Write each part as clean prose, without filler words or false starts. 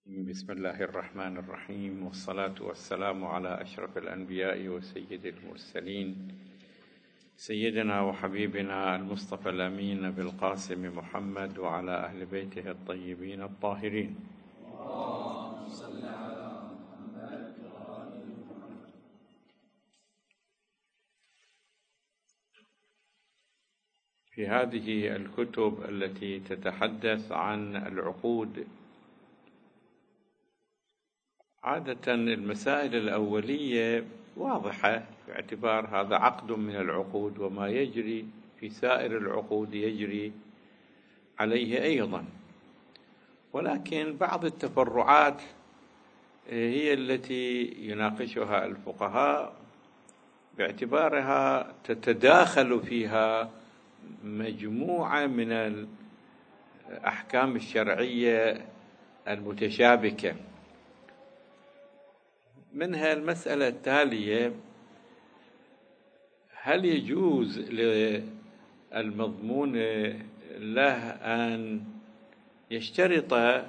بسم الله الرحمن الرحيم، والصلاة والسلام على أشرف الأنبياء وسيد المرسلين سيدنا وحبيبنا المصطفى الأمين أبي القاسم محمد وعلى أهل بيته الطيبين الطاهرين. في هذه الكتب التي تتحدث عن العقود، عادة المسائل الأولية واضحة باعتبار هذا عقد من العقود، وما يجري في سائر العقود يجري عليه أيضا، ولكن بعض التفرعات هي التي يناقشها الفقهاء باعتبارها تتداخل فيها مجموعة من الأحكام الشرعية المتشابكة. منها المسألة التالية: هل يجوز للمضمون له أن يشترط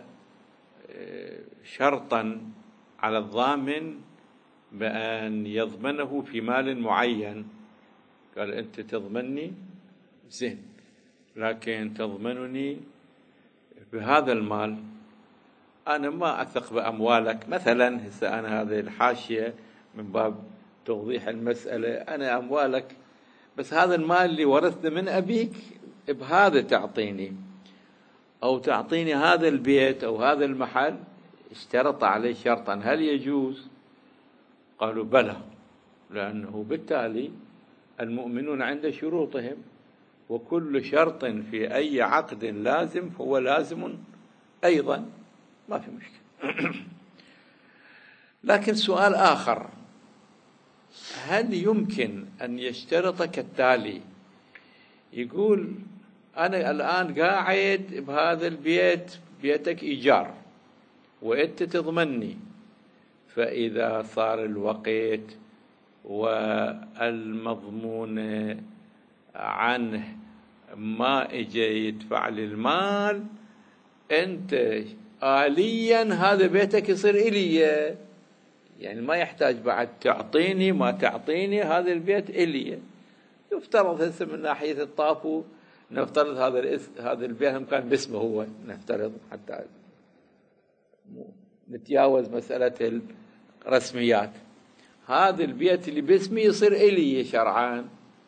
شرطا على الضامن بأن يضمنه في مال معين؟ قال أنت تضمنني زين، لكن تضمنني بهذا المال، أنا ما أثق بأموالك. مثلا هسه أنا هذه الحاشية من باب توضيح المسألة، أنا أموالك بس هذا المال اللي ورثته من أبيك بهذا تعطيني، أو تعطيني هذا البيت أو هذا المحل. اشترط عليه شرطا، هل يجوز؟ قالوا بلى، لأنه بالتالي المؤمنون عند شروطهم، وكل شرط في أي عقد لازم فهو لازم أيضا، ما في مشكلة. لكن سؤال آخر: هل يمكن أن يشترط كالتالي؟ يقول أنا الآن قاعد بهذا البيت، بيتك إيجار، وأنت تضمني، فإذا صار الوقت والمضمون عنه ما إجي يدفع لي المال، أنت آليا هذا بيتك يصير إلي، يعني ما يحتاج بعد تعطيني ما تعطيني، هذا البيت إلي. يفترض هسه من ناحية الطافو نفترض هذا البيت هم كان باسمه هو، نفترض حتى نتجاوز مسألة الرسميات، هذا البيت اللي باسمي يصير إلي شرعان.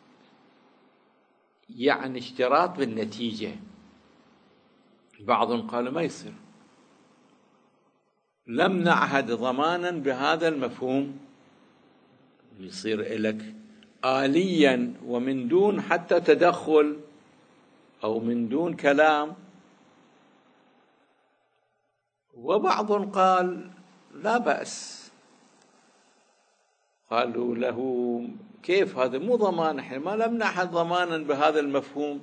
يعني اشتراط بالنتيجة. بعضهم قالوا ما يصير، لم نعهد ضمانا بهذا المفهوم، يصير إلك آليا ومن دون حتى تدخل أو من دون كلام. وبعضهم قال لا بأس، قالوا له كيف هذا مو ضمان، احنا ما لم نعهد ضمانا بهذا المفهوم.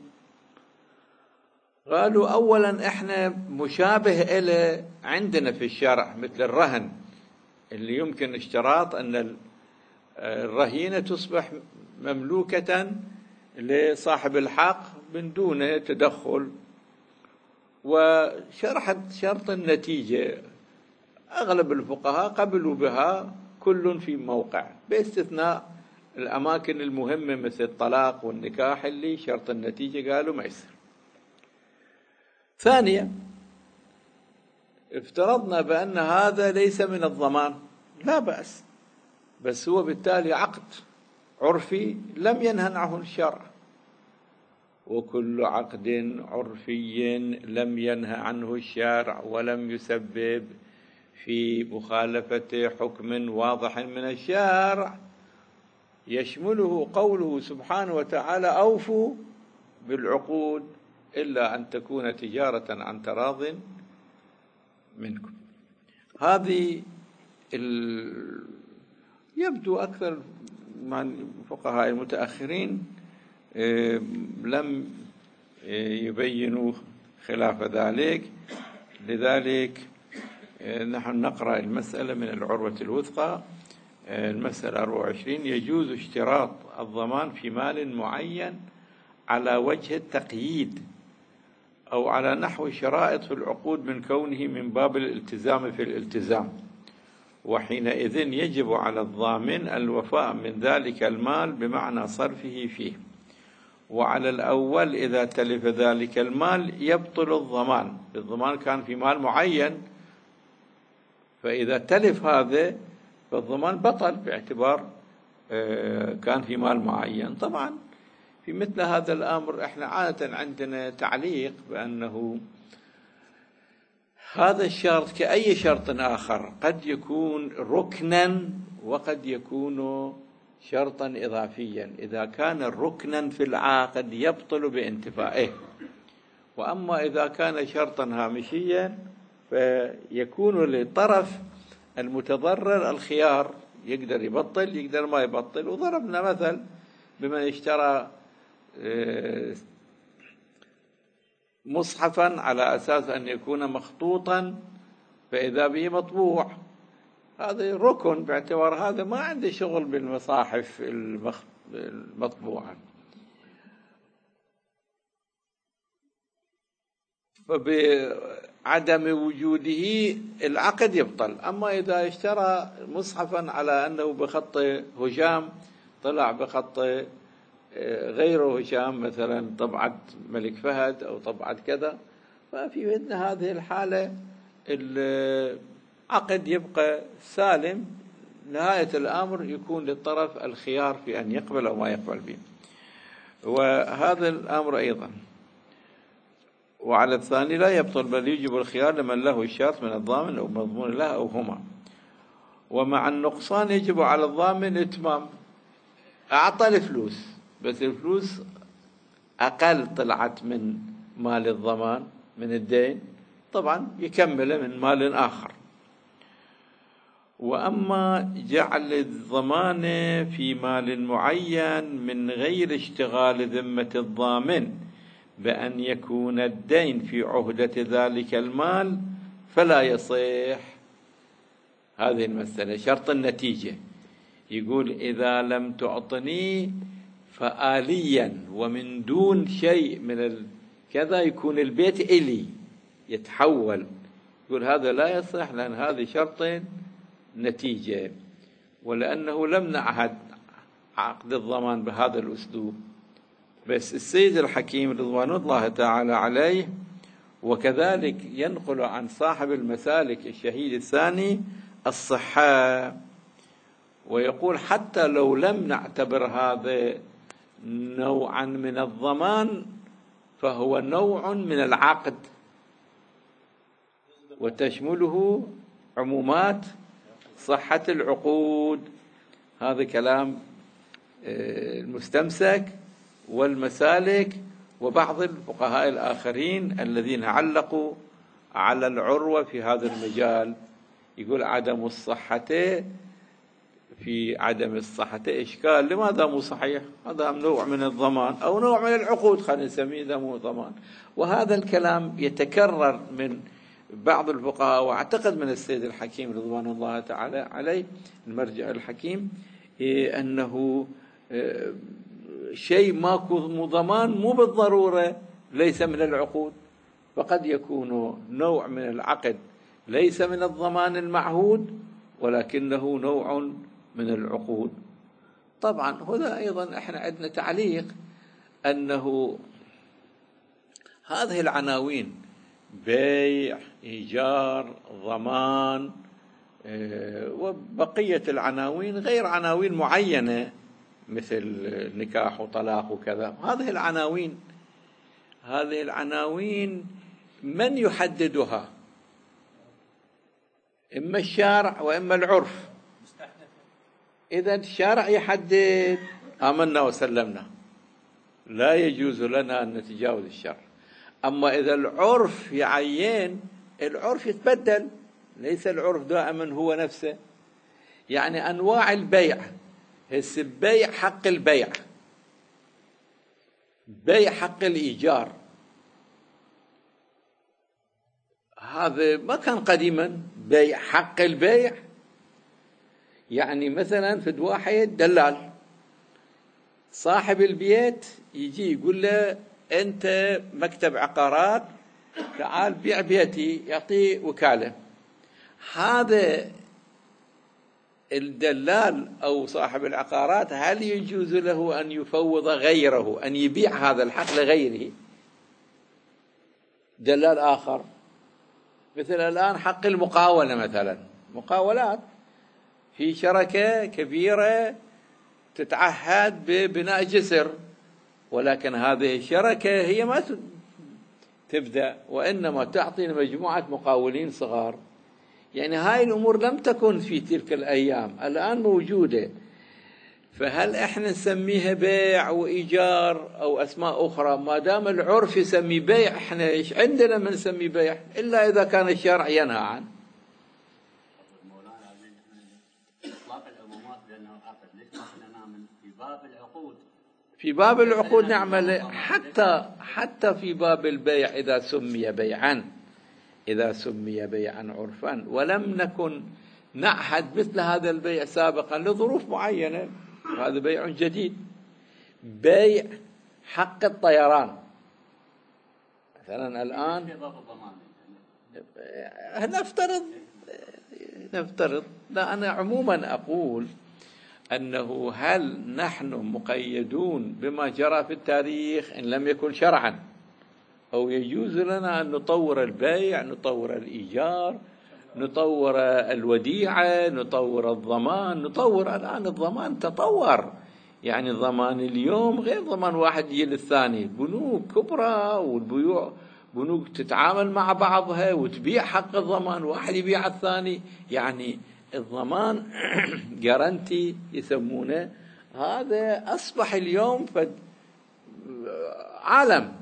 قالوا أولا احنا مشابه إلى عندنا في الشرع مثل الرهن، اللي يمكن اشتراط أن الرهينة تصبح مملوكة لصاحب الحق من دون تدخل. وشرحت شرط النتيجة، أغلب الفقهاء قبلوا بها كل في موقع، باستثناء الأماكن المهمة مثل الطلاق والنكاح اللي شرط النتيجة قالوا ما يصير. ثانيا، افترضنا بأن هذا ليس من الضمان، لا بأس، بس هو بالتالي عقد عرفي لم ينهى عنه الشرع، وكل عقد عرفي لم ينهى عنه الشرع ولم يسبب في مخالفة حكم واضح من الشرع يشمله قوله سبحانه وتعالى: أوفوا بالعقود إلا أن تكون تجارة عن تراض منكم. هذه يبدو أكثر من الفقهاء المتأخرين لم يبينوا خلاف ذلك. لذلك نحن نقرأ المسألة من العروة الوثقى، المسألة 24: يجوز اشتراط الضمان في مال معين على وجه التقييد أو على نحو شرائط في العقود من كونه من باب الالتزام في الالتزام، وحينئذ يجب على الضامن الوفاء من ذلك المال بمعنى صرفه فيه. وعلى الأول إذا تلف ذلك المال يبطل الضمان، الضمان كان في مال معين، فإذا تلف هذا فالضمان بطل باعتبار كان في مال معين. طبعا في مثل هذا الأمر احنا عادة عندنا تعليق بأنه هذا الشرط كأي شرط آخر قد يكون ركنا وقد يكون شرطا إضافيا. إذا كان ركنا في العقد يبطل بانتفائه، وأما إذا كان شرطا هامشيا فيكون للطرف المتضرر الخيار، يقدر يبطل يقدر ما يبطل. وضربنا مثل بمن اشترى مصحفا على أساس أن يكون مخطوطا فإذا به مطبوع، هذا ركن باعتبار هذا ما عنده شغل بالمصاحف المطبوعة، فبعدم وجوده العقد يبطل. أما إذا اشترى مصحفا على أنه بخط هشام طلع بخط غير هشام، مثلا طبعة ملك فهد أو طبعة كذا، ففي مثل هذه الحالة العقد يبقى سالم. نهاية الأمر يكون للطرف الخيار في أن يقبل أو ما يقبل به. وهذا الأمر أيضا. وعلى الثاني لا يبطل بل يجب الخيار لمن له الشرط من الضامن أو مضمون له أو هما. ومع النقصان يجب على الضامن إتمام. أعطى الفلوس بس الفلوس أقل طلعت من مال الضمان من الدين، طبعا يكمله من مال آخر. وأما جعل الضمان في مال معين من غير اشتغال ذمة الضامن بأن يكون الدين في عهدة ذلك المال فلا يصح. هذه المسألة شرط النتيجة، يقول إذا لم تعطني فآليا ومن دون شيء من كذا يكون البيت إلي يتحول، يقول هذا لا يصح لأن هذه شرط نتيجة، ولأنه لم نعهد عقد الضمان بهذا الأسلوب. بس السيد الحكيم رضوان الله تعالى عليه وكذلك ينقل عن صاحب المسالك الشهيد الثاني الصحة، ويقول حتى لو لم نعتبر هذا نوعا من الضمان فهو نوع من العقد وتشمله عمومات صحة العقود. هذا كلام المستمسك والمسالك وبعض الفقهاء الآخرين الذين علقوا على العروة في هذا المجال. يقول عدم الصحة في عدم الصحة إشكال، لماذا مو صحيح؟ هذا نوع من الضمان أو نوع من العقود، خلينا نسميه ذا مو ضمان. وهذا الكلام يتكرر من بعض الفقهاء وأعتقد من السيد الحكيم رضوان الله تعالى عليه المرجع الحكيم، أنه شيء ماكو ضمان مو بالضرورة ليس من العقود، فقد يكون نوع من العقد ليس من الضمان المعهود ولكنه نوع من العقود. طبعا هذا أيضا احنا عندنا تعليق أنه هذه العناوين بيع إيجار ضمان وبقية العناوين غير عناوين معينة مثل نكاح وطلاق وكذا، هذه العناوين من يحددها؟ إما الشارع وإما العرف. إذا الشارع يحدد آمنا وسلمنا، لا يجوز لنا أن نتجاوز الشرع. أما إذا العرف يعين، العرف يتبدل، ليس العرف دائما هو نفسه. يعني أنواع البيع، البيع حق البيع، بيع حق الإيجار، هذا ما كان قديما بيع حق البيع. يعني مثلا في واحد دلال صاحب البيت يجي يقول له أنت مكتب عقارات تعال بيع بيتي، يعطيه وكالة. هذا الدلال أو صاحب العقارات هل يجوز له أن يفوض غيره، أن يبيع هذا الحق لغيره، دلال آخر؟ مثل الآن حق المقاولة مثلا، مقاولات في شركة كبيرة تتعهد ببناء جسر، ولكن هذه الشركة هي ما تبدأ، وإنما تعطي مجموعة مقاولين صغار. يعني هاي الأمور لم تكن في تلك الأيام، الآن موجودة. فهل إحنا نسميها بيع وإيجار أو أسماء أخرى؟ ما دام العرف يسمي بيع، إحنا إيش عندنا من نسمي بيع إلا إذا كان الشرع ينهى عنه. في باب العقود نعمل، حتى في باب البيع إذا سمي بيعا، إذا سمي بيعا عرفا ولم نكن نعهد مثل هذا البيع سابقا لظروف معينة، هذا بيع جديد. بيع حق الطيران مثلا الآن، نفترض لا، أنا عموما أقول أنه هل نحن مقيدون بما جرى في التاريخ إن لم يكن شرعا، أو يجوز لنا أن نطور البيع، نطور الإيجار، نطور الوديعة، نطور الضمان، نطور. الآن الضمان تطور، يعني الضمان اليوم غير ضمان واحد يجي للثاني، بنوك كبرى والبيوع بنوك تتعامل مع بعضها وتبيع حق الضمان، واحد يبيع الثاني، يعني الضمان جارنتي يسمونه، هذا أصبح اليوم عالم.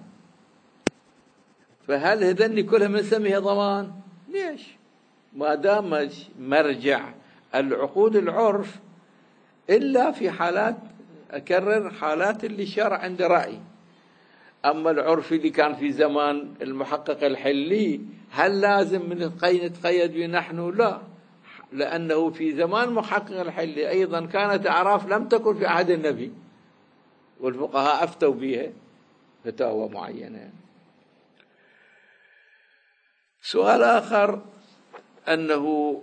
فهل هذني كلها بنسميها ضمان؟ ليش؟ ما دام مرجع العقود العرف، إلا في حالات، أكرر، حالات اللي الشرع عنده رأي. أما العرف اللي كان في زمان المحقق الحلي، هل لازم نتقيد به نحن؟ لا، لأنه في زمان محقق الحلي أيضا كانت أعراف لم تكن في عهد النبي، والفقهاء أفتوا بها فتاوى معينة. سؤال آخر، أنه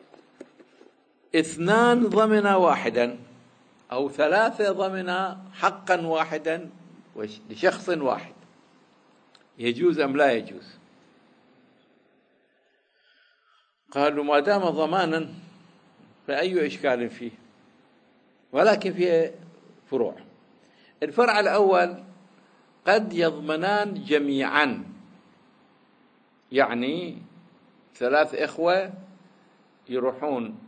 اثنان ضمنا واحدا أو ثلاثة ضمنا حقا واحدا لشخص واحد، يجوز أم لا يجوز؟ قالوا ما دام ضمانا فأي إشكال فيه، ولكن فيه فروع. الفرع الأول، قد يضمنان جميعا، يعني ثلاث إخوة يروحون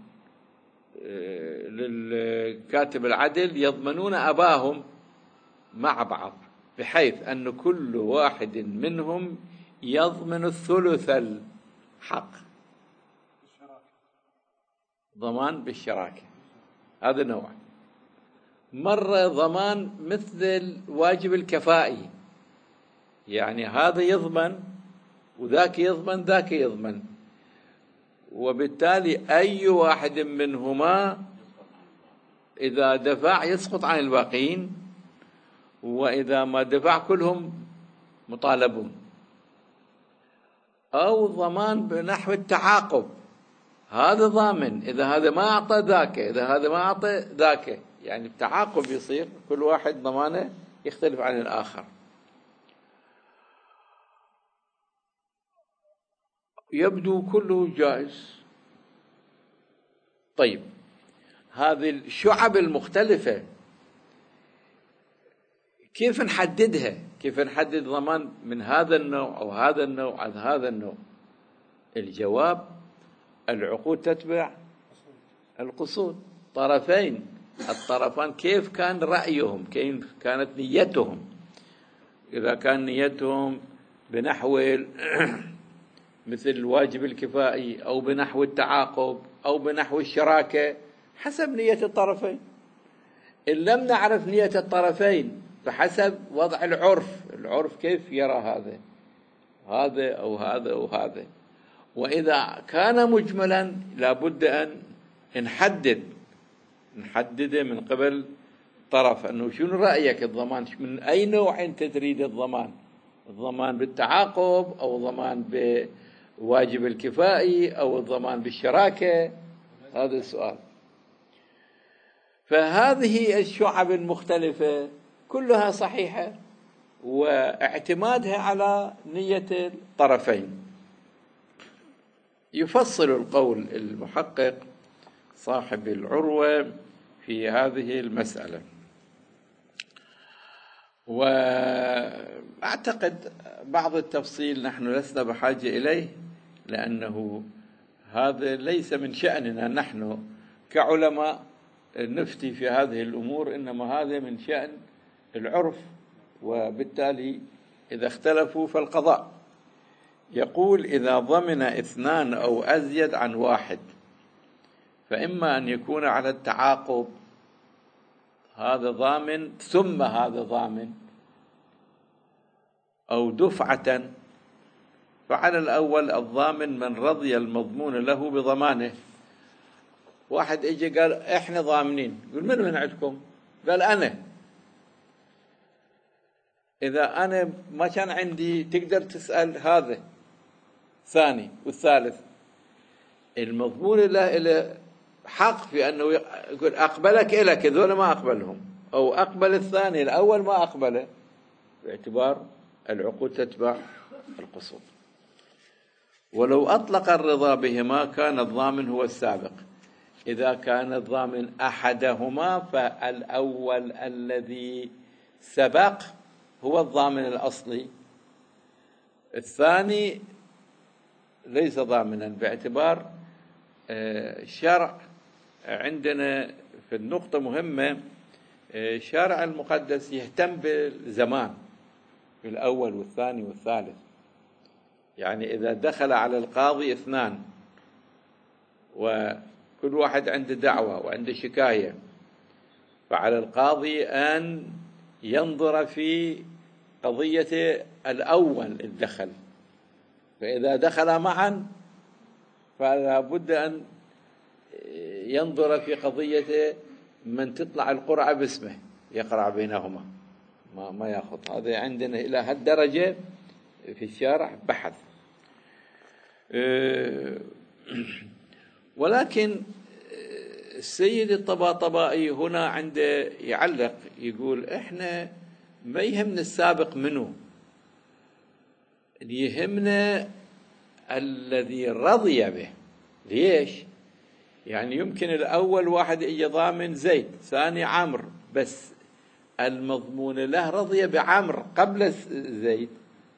للكاتب العدل يضمنون أباهم مع بعض، بحيث أن كل واحد منهم يضمن الثلث الحق، ضمان بالشراكة. هذا نوع. مرة ضمان مثل واجب الكفائي، يعني هذا يضمن وذاك يضمن، ذاك يضمن، وبالتالي أي واحد منهما إذا دفع يسقط عن الباقين، وإذا ما دفع كلهم مطالبون. أو ضمان بنحو التعاقب، هذا ضامن إذا هذا ما أعطى ذاك، إذا هذا ما أعطى ذاك، يعني التعاقب يصير، كل واحد ضمانه يختلف عن الآخر. يبدو كله جائز. طيب، هذه الشعب المختلفة كيف نحددها؟ كيف نحدد ضمان من هذا النوع أو هذا النوع أو هذا النوع؟ الجواب، العقود تتبع القصود، طرفين، الطرفان كيف كان رأيهم، كيف كانت نيتهم. إذا كان نيتهم بنحو مثل الواجب الكفائي أو بنحو التعاقب أو بنحو الشراكة، حسب نية الطرفين. إن لم نعرف نية الطرفين فحسب وضع العرف كيف يرى هذا أو هذا أو هذا. وإذا كان مجملا لابد أن نحدده من قبل طرف، أنه شنو رأيك الضمان، من أي نوع أنت تريد الضمان، الضمان بالتعاقب أو الضمان بواجب الكفائي أو الضمان بالشراكة؟ هذا السؤال. فهذه الشعب المختلفة كلها صحيحة، واعتمادها على نية الطرفين. يفصل القول المحقق صاحب العروة في هذه المسألة، وأعتقد بعض التفصيل نحن لسنا بحاجة إليه، لأنه هذا ليس من شأننا نحن كعلماء نفتي في هذه الأمور، إنما هذا من شأن العرف، وبالتالي إذا اختلفوا فالقضاء. يقول: إذا ضمن 2 أو أزيد عن 1، فإما أن يكون على التعاقب، هذا ضامن ثم هذا ضامن، أو دفعة، فعلى الأول الضامن من رضي المضمون له بضمانه. واحد اجى قال: احنا ضامنين. يقول: من عندكم؟ قال: أنا. إذا أنا ما كان عندي تقدر تسأل هذا ثاني والثالث. المضمون له حق في أنه يقول: أقبلك إلك، هذول ما أقبلهم، أو أقبل الثاني الأول ما أقبله، باعتبار العقود تتبع القصود. ولو أطلق الرضا بهما كان الضامن هو السابق. إذا كان الضامن أحدهما فالأول الذي سبق هو الضامن الأصلي، الثاني ليس ضامنا، باعتبار الشرع عندنا في النقطة مهمة. الشرع المقدس يهتم بالزمان في الأول والثاني والثالث. يعني إذا دخل على القاضي 2 وكل واحد عنده دعوة وعنده شكاية، فعلى القاضي أن ينظر في قضية الأول الدخل، فإذا دخل معا فلا بد أن ينظر في قضية من تطلع القرعة باسمه يقرع بينهما، ما يأخذ. هذا عندنا إلى هالدرجة في الشارع بحث. ولكن السيد الطباطبائي هنا عنده يعلق يقول: إحنا ما يهمنا السابق منه، يهمنا الذي رضي به. ليش؟ يعني يمكن الأول واحد إجا ضامن زيد، ثاني عمرو، بس المضمون له رضي بعمرو قبل زيد،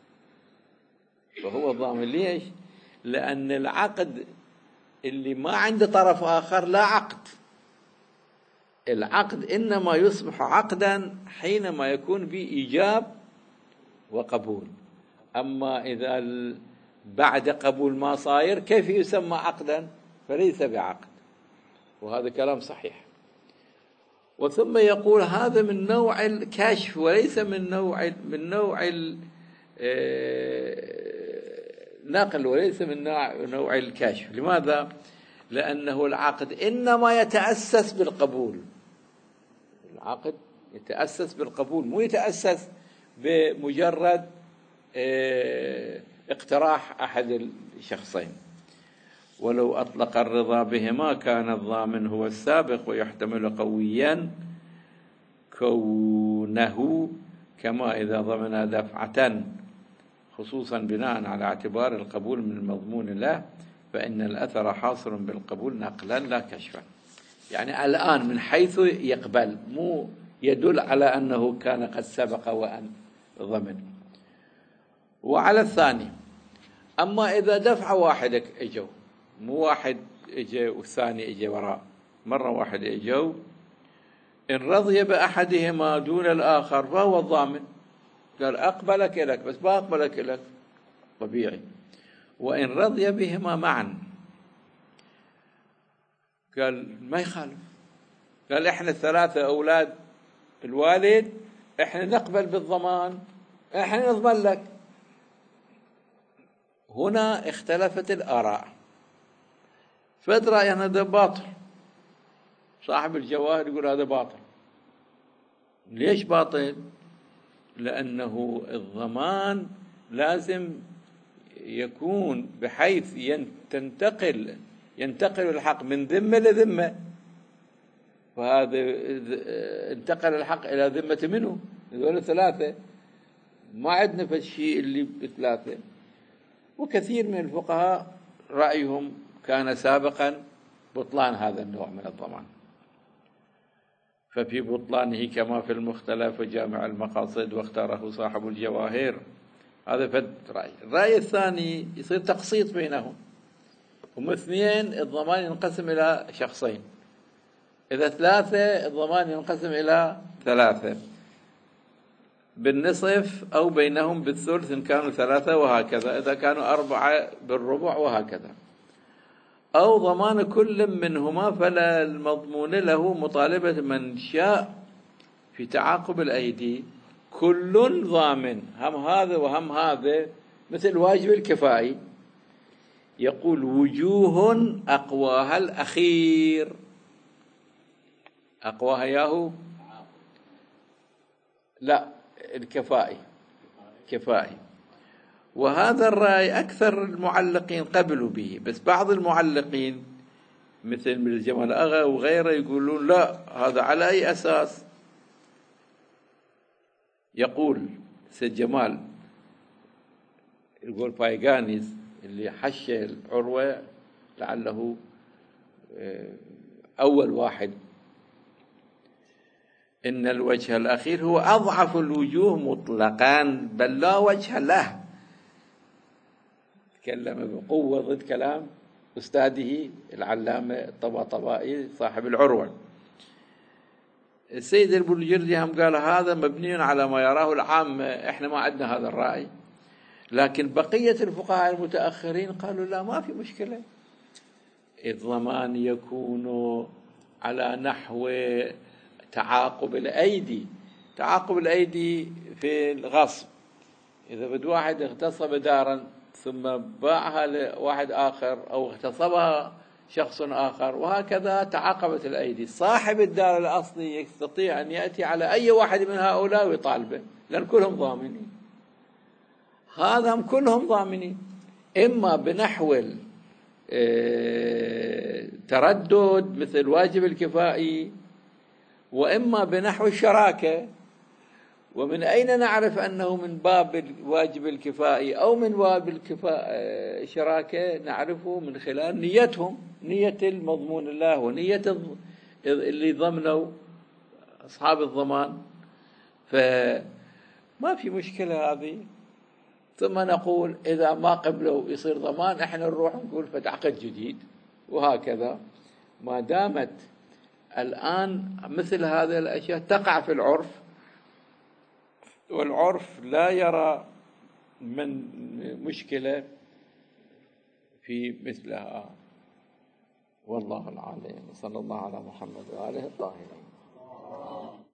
فهو ضامن. ليش؟ لأن العقد اللي ما عنده طرف آخر لا عقد. العقد إنما يصبح عقدا حينما يكون به إيجاب وقبول. أما إذا بعد قبول ما صاير كيف يسمى عقدا؟ فليس بعقد، وهذا كلام صحيح. وثم يقول: هذا من نوع الكشف وليس من نوع النقل، وليس من نوع الكشف. لماذا؟ لأنه العقد إنما يتأسس بالقبول. العقد يتأسس بالقبول، مو يتأسس بمجرد اقتراح أحد الشخصين. ولو أطلق الرضا بهما كان الضامن هو السابق، ويحتمل قويا كونه كما إذا ضمن دفعة، خصوصا بناء على اعتبار القبول من المضمون له، فإن الأثر حاصل بالقبول نقلا لا كشفا. يعني الآن من حيث يقبل، مو يدل على أنه كان قد سبق وأن ضمن. وعلى الثاني، أما إذا دفع واحد إجوا، مو واحد إجا والثاني إجا وراء، مرة واحد إجوا، إن رضي بأحدهما دون الآخر فهو الضامن. قال: أقبلك إليك، بس ما أقبلك إليك، طبيعي. وإن رضي بهما معا، قال: ما يخالف. قال: إحنا 3 أولاد الوالد، إحنا نقبل بالضمان، إحنا نضمن لك. هنا اختلفت الآراء، فد رأي أن هذا باطل، صاحب الجواهر يقول هذا باطل. ليش باطل؟ لأنه الضمان لازم يكون بحيث ينتقل الحق من ذمة لذمة. وهذا انتقل الحق إلى ذمة منه، هذول ثلاثة، ما عندنا في الشيء اللي بثلاثة. وكثير من الفقهاء رأيهم كان سابقا بطلان هذا النوع من الضمان، ففي بطلانه كما في المختلف وجامع المقاصد واختاره صاحب الجواهر. هذا فد رأي. الرأي الثاني يصير تقسيط بينهم، هم اثنين الضمان ينقسم إلى شخصين، إذا ثلاثة الضمان ينقسم إلى ثلاثة بالنصف، أو بينهم بالثلث إن كانوا ثلاثة، وهكذا إذا كانوا أربعة بالربع، وهكذا. أو ضمان كل منهما فلا المضمون له مطالبة من شاء في تعاقب الأيدي، كل ضامن، هم هذا وهم هذا، مثل الواجب الكفائي. يقول وجوه أقواها الأخير، أقواها ياهو لا الكفائي كفائي. وهذا الرأي أكثر المعلقين قبلوا به، بس بعض المعلقين مثل من الجمال أغا وغيره يقولون لا، هذا على أي أساس؟ يقول سيد جمال، يقول بايغانيز اللي حش العروة لعله أول واحد، إن الوجه الأخير هو أضعف الوجوه مطلقا بل لا وجه له. تكلم بقوة ضد كلام أستاذه العلامة الطباطبائي صاحب العروة. السيد البلجردي هم قال هذا مبني على ما يراه العامة، إحنا ما عندنا هذا الرأي. لكن بقية الفقهاء المتأخرين قالوا لا، ما في مشكلة، الضمان يكون على نحو تعاقب الأيدي. تعاقب الأيدي في الغصب، إذا بد واحد اغتصب دارا ثم باعها لواحد آخر أو اغتصبها شخص آخر، وهكذا تعاقبت الأيدي، صاحب الدار الأصلي يستطيع أن يأتي على أي واحد من هؤلاء ويطالبه، لأن كلهم ضامنين. هذا هم كلهم ضامنين، إما بنحو تردد مثل واجب الكفائي، وإما بنحو الشراكة. ومن أين نعرف أنه من باب الواجب الكفائي أو من باب الشراكة؟ نعرفه من خلال نيتهم، نية المضمون الله ونية اللي ضمنوا أصحاب الضمان، فما في مشكلة هذه. ثم نقول إذا ما قبلوا يصير ضمان، إحنا نروح نقول فتعقد جديد، وهكذا. ما دامت الآن مثل هذه الأشياء تقع في العرف، والعرف لا يرى من مشكلة في مثلها. والله العالم، صلى الله على محمد وآله الطاهرين.